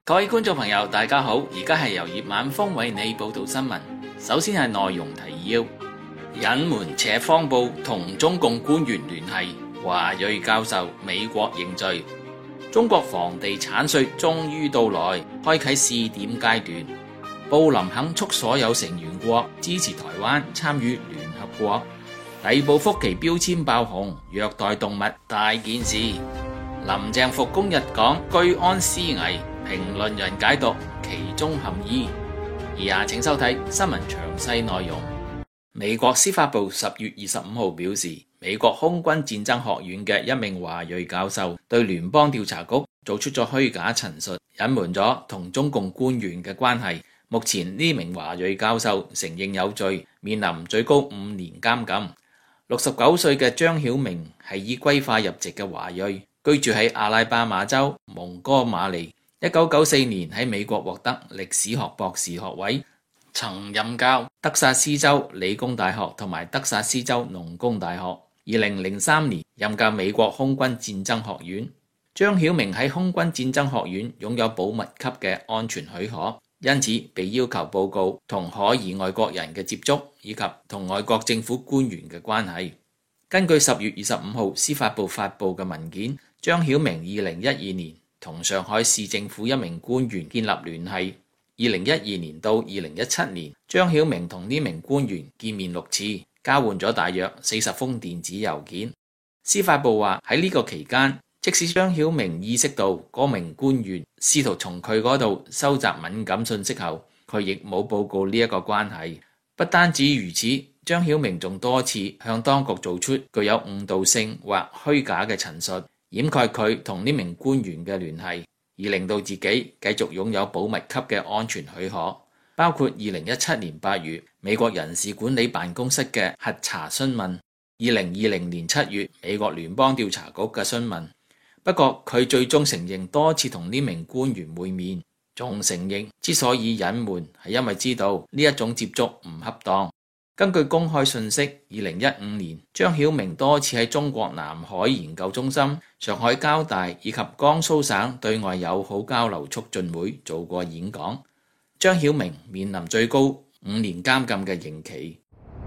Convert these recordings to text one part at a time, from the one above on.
各位觀眾朋友，大家好，而家係由葉晚風為你報道新聞。首先係內容提要：隱瞞且謊報同中共官員聯繫，華裔教授美國認罪。中國房地產稅終於到來，開啟試點階段。布林肯促所有成員國支持台灣參與聯合國。第部福奇標籤爆紅，虐待動物大件事。林鄭復工日講居安思危，評論人解讀其中含義。以下請收睇新聞詳細內容。美國司法部10月25號表示，美國空軍戰爭學院嘅一名華裔教授對聯邦調查局做出咗虛假陳述，隱瞞咗同中共官員嘅關係。目前呢名華裔教授承認有罪，面臨最高5年監禁。69歲嘅張曉明係以歸化入籍嘅華裔，居住喺阿拉巴馬州蒙哥馬利。1994年喺美國獲得歷史學博士學位，曾任教德薩斯州理工大學同埋德薩斯州農工大學。2003年任教美國空軍戰爭學院。張曉明喺空軍戰爭學院擁有保密級嘅安全許可，因此被要求報告同可疑外國人嘅接觸，以及同外國政府官員嘅關係。根據10月25號司法部發布嘅文件，張曉明2012年同上海市政府一名官員建立聯繫。2012年到2017年，張曉明同呢名官員見面6次，交換咗大約40封電子郵件。司法部話喺呢個期間，即使張曉明意識到嗰名官員試圖從佢嗰度收集敏感信息後，佢亦冇報告呢一個關係。不單止如此，張曉明仲多次向當局做出具有誤導性或虛假嘅陳述，掩蓋佢同呢名官員嘅聯繫，而令到自己繼續擁有保密級嘅安全許可，包括2017年8月美國人事管理辦公室嘅核查詢問，2020年7月美國聯邦調查局嘅詢問。不過佢最終承認多次同呢名官員會面，仲承認之所以隱瞞係因為知道呢一種接觸唔恰當。根據公開信息，2015年張曉明多次喺中國南海研究中心、上海交大以及江蘇省對外友好交流促進會做過演講。張曉明面臨最高5年監禁嘅刑期。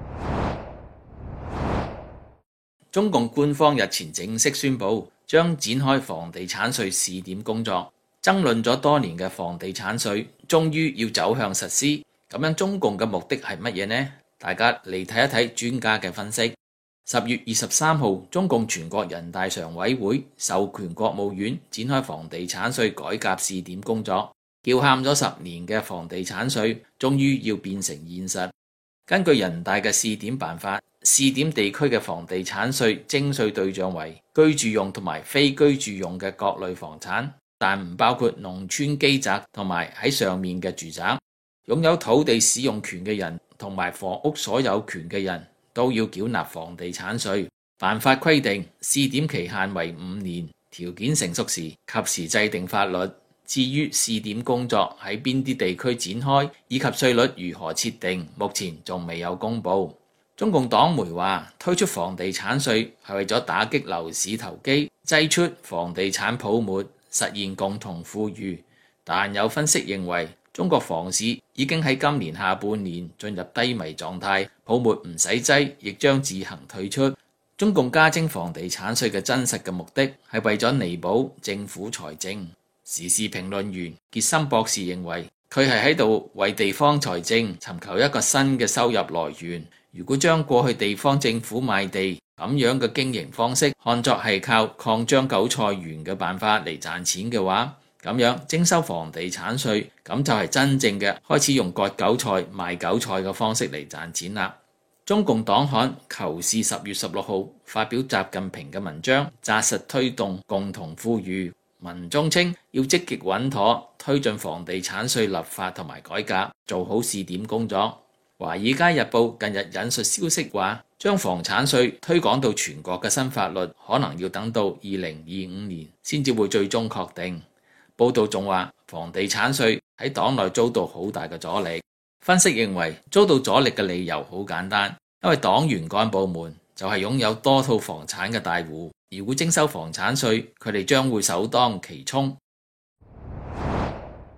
中共官方日前正式宣布將展開房地產稅試點工作，爭論咗多年嘅房地產稅終於要走向實施。咁樣中共嘅目的係乜嘢呢？大家嚟睇一睇專家嘅分析。10月23號，中共全國人大常委會授權國務院展開房地產稅改革試點工作，叫喊咗10年嘅房地產稅終於要變成現實。根據人大嘅試點辦法，試點地區嘅房地產稅徵稅對象為居住用同埋非居住用嘅各類房產，但唔包括農村基宅同埋喺上面嘅住宅。擁有土地使用權嘅人同埋房屋所有權嘅人都要繳納房地產稅。辦法規定試點期限為5年，條件成熟時及時制定法律。至於試點工作喺邊啲地區展開以及稅率如何設定，目前仲未有公布。中共黨媒話推出房地產稅係為咗打擊樓市投機，擠出房地產泡沫，實現共同富裕。但有分析認為，中國房市已經喺今年下半年進入低迷狀態，泡沫唔使擠，亦將自行退出。中共加徵房地產稅嘅真實嘅目的係為咗彌補政府財政。時事評論員傑森博士認為，佢係喺度為地方財政尋求一個新嘅收入來源。如果將過去地方政府賣地咁樣嘅經營方式看作係靠擴張韭菜園嘅辦法嚟賺錢嘅話，咁樣徵收房地產稅，咁就係真正嘅開始用割韭菜賣韭菜嘅方式嚟賺錢啦。中共黨刊《求是》10月16號發表習近平嘅文章，紮實推動共同富裕。文中稱要積極穩妥推進房地產稅立法同埋改革，做好試點工作。《華爾街日報》近日引述消息話，將房產稅推廣到全國嘅新法律可能要等到2025年先至會最終確定。報道仲話，房地產稅喺黨內遭到好大嘅阻力。分析認為，遭到阻力嘅理由好簡單，因為黨員幹部們就係擁有多套房產嘅大戶，如果徵收房產稅，佢哋將會首當其衝。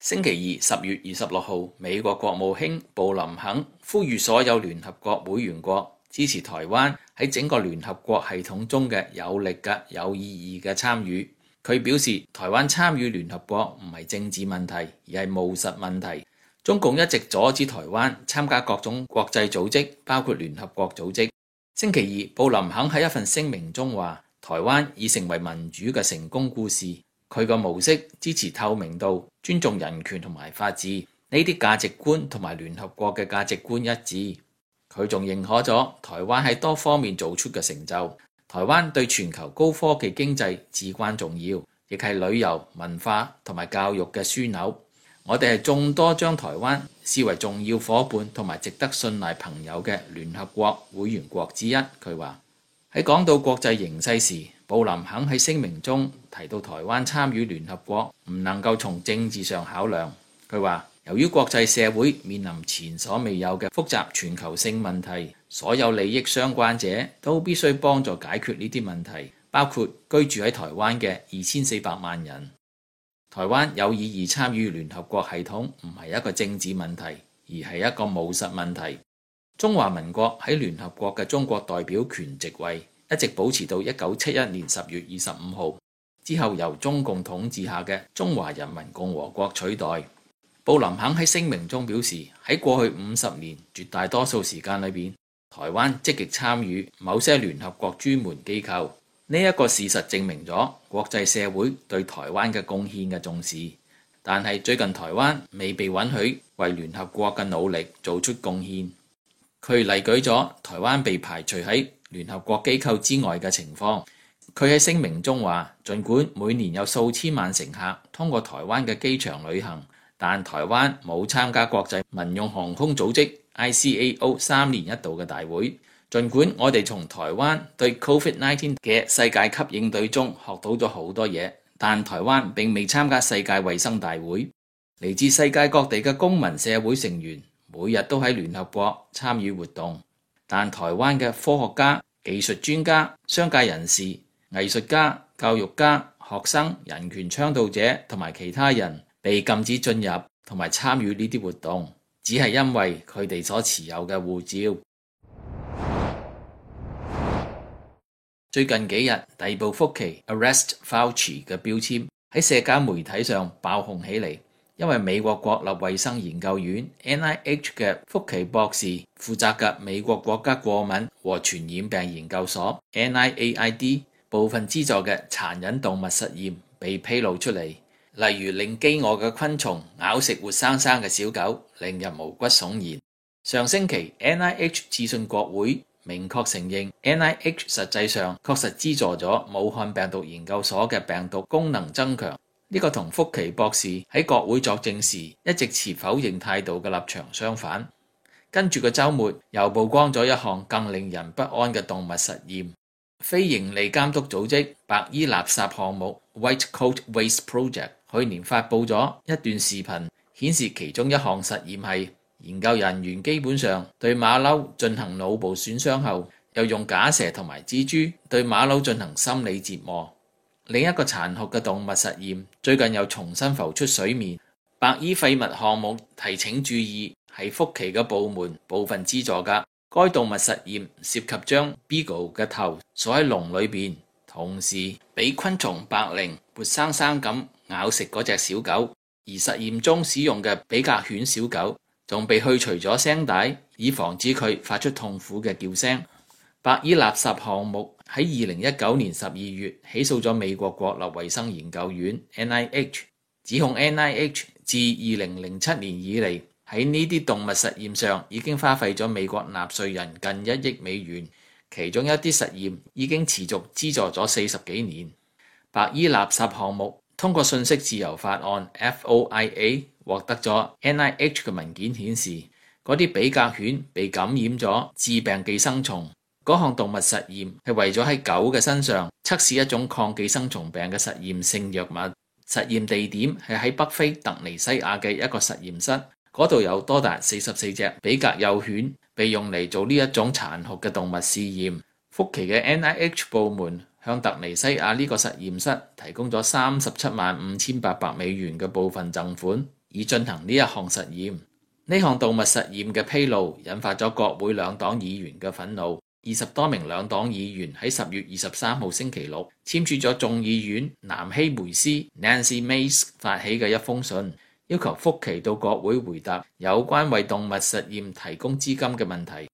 星期二10月26號，美國國務卿布林肯呼籲所有聯合國會員國支持台灣喺整個聯合國系統中嘅有力嘅、有意義嘅參與。佢表示，台灣參與聯合國唔係政治問題，而係務實問題。中共一直阻止台灣參加各種國際組織，包括聯合國組織。星期二，布林肯喺一份聲明中話，台灣已成為民主嘅成功故事。佢個模式支持透明度、尊重人權同埋法治，呢啲價值觀同埋聯合國嘅價值觀一致。佢仲認可咗台灣喺多方面做出嘅成就。台灣對全球高科技經濟至關重要，亦係旅遊、文化同埋教育嘅樞紐。我哋係眾多將台灣視為重要夥伴同埋值得信賴朋友嘅聯合國會員國之一。佢話喺講到國際形勢時，布林肯喺聲明中提到台灣參與聯合國唔能夠從政治上考量。佢話由於國際社會面臨前所未有嘅複雜全球性問題，所有利益相關者都必須幫助解決呢啲問題，包括居住喺台灣嘅2400萬人。台灣有意義參與聯合國系統唔係一個政治問題，而係一個務實問題。中華民國喺聯合國嘅中國代表權席位一直保持到1971年10月25號，之後由中共統治下嘅中華人民共和國取代。布林肯喺聲明中表示，喺過去50年絕大多數時間裏邊，台灣積極參與某些聯合國專門機構。呢一個事實證明咗國際社會對台灣嘅貢獻嘅重視，但係最近台灣未被允許為聯合國嘅努力做出貢獻。佢例舉咗台灣被排除喺聯合國機構之外嘅情況。佢喺聲明中話，儘管每年有數千萬乘客通過台灣嘅機場旅行，但台灣冇參加國際民用航空組織 ICAO 3年一度嘅大會。儘管我哋從台灣對 COVID-19 嘅世界級應對中學到咗好多嘢，但台灣並未參加世界衛生大會。嚟自世界各地嘅公民社會成員每日都喺聯合國參與活動，但台灣嘅科學家、技術專家、商界人士、藝術家、教育家、學生、人權倡導者同埋其他人被禁止進入同埋參與呢啲活動，只係因為佢哋所持有嘅護照。最近幾日，逮捕福奇 Arrest Fauci 嘅標籤喺社交媒體上爆紅起嚟，因為美國國立衛生研究院 NIH 嘅福奇博士負責嘅美國國家過敏和傳染病研究所 NIAID 部分資助嘅殘忍動物實驗被披露出嚟，例如令飢餓嘅昆蟲咬食活生生嘅小狗，令人毛骨悚然。上星期 NIH 致信國會，明確承認 NIH 實際上確實資助咗武漢病毒研究所嘅病毒功能增強。呢個同福奇博士喺國會作證時一直持否認態度嘅立場相反。跟住個週末又曝光咗一項更令人不安嘅動物實驗。非營利監督組織白衣垃圾項目 White Coat Waste Project 去年發佈咗一段視頻，顯示其中一項實驗係研究人員基本上對馬騮進行腦部損傷後，又用假蛇同埋蜘蛛對馬騮進行心理折磨。另一個殘酷嘅動物實驗最近又重新浮出水面。白衣廢物項目提請注意，係福奇嘅部門部分資助㗎。該動物實驗涉及將 Beagle 嘅頭鎖喺籠裏邊，同時俾昆蟲白靈活生生咁咬食嗰隻小狗。而實驗中使用嘅比格犬小狗仲被去除咗聲帶，以防止佢發出痛苦嘅叫聲。白衣垃圾項目喺2019年12月起訴咗美國國立衛生研究院 NIH， 指控 NIH 自2007年以嚟喺呢啲動物實驗上已經花費咗美國納稅人近1億美元，其中一啲實驗已經持續資助咗40幾年。白衣垃圾項目通過信息自由法案 FOIA 獲得咗 NIH 嘅文件，顯示嗰啲比格犬被感染咗致病寄生蟲。嗰項動物實驗係為咗喺狗嘅身上測試一種抗寄生蟲病嘅實驗性藥物。實驗地點係喺北非突尼西亞嘅一個實驗室，嗰度有多達44隻比格幼犬被用嚟做呢一種殘酷嘅動物試驗。福奇嘅 NIH 部門向突尼西亞呢個實驗室提供咗375800美元嘅部分贈款， 以進行呢一項實驗。呢項動物實驗嘅披露引發咗國會兩黨議員嘅憤怒。20多名兩黨議員喺10月23號星期六簽署咗眾議院南希梅斯 Nancy Mace 發起嘅一封信，要求福奇到國會回答有關為動物實驗提供資金嘅問題。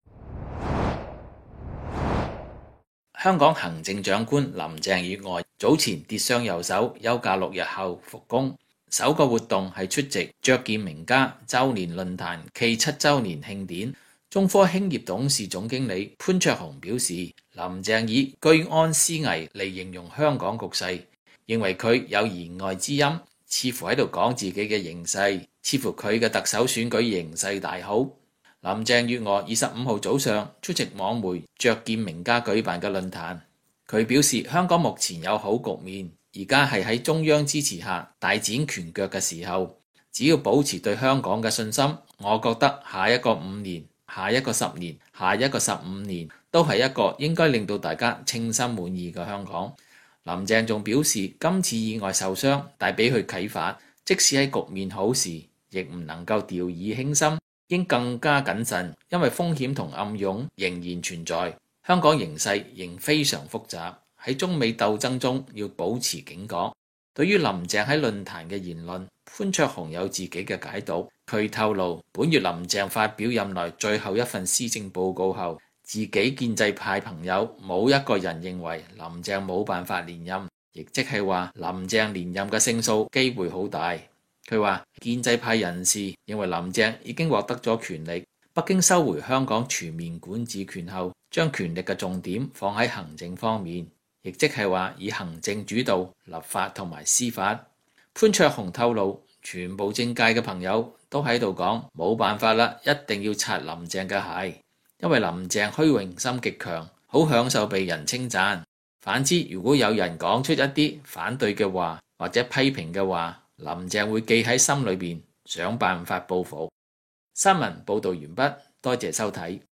香港行政長官林鄭月娥早前跌傷右手，休假6日後復工。首個活動係出席卓見名家週年論壇暨7週年慶典。中科興業董事總經理潘焯鴻表示，林鄭以居安思危嚟形容香港局勢，認為佢有言外之音，似乎喺度講自己嘅形勢，似乎佢嘅特首選舉形勢大好。林鄭月娥25號早上出席網媒卓見名家舉辦嘅論壇，佢表示香港目前有好局面，而家係喺中央支持下大展拳腳嘅時候，只要保持對香港嘅信心，我覺得下一個5年、下一個10年、下一個15年都係一個應該令到大家稱心滿意嘅香港。林鄭仲表示，今次意外受傷帶俾佢啟發，即使喺局面好時，亦唔能夠掉以輕心，應更加謹慎，因為風險同暗湧仍然存在。香港形勢仍非常複雜，喺中美鬥爭中要保持警覺。對於林鄭喺論壇嘅言論，潘焯鴻有自己嘅解讀。佢透露，本月林鄭發表任內最後一份施政報告後，自己建制派朋友冇一個人認為林鄭冇辦法連任，亦即係話林鄭連任嘅勝數機會好大。佢話建制派人士認為林鄭已經獲得咗權力，北京收回香港全面管治權後，將權力嘅重點放喺行政方面，亦即係話以行政主導立法同埋司法。潘焯鴻透露，全部政界嘅朋友都喺度講冇辦法啦，一定要擦林鄭嘅鞋，因為林鄭虛榮心極強，好享受被人稱讚。反之，如果有人講出一啲反對嘅話或者批評嘅話，林鄭會記喺心裏邊，想辦法報復。新聞報道完畢，多謝收睇。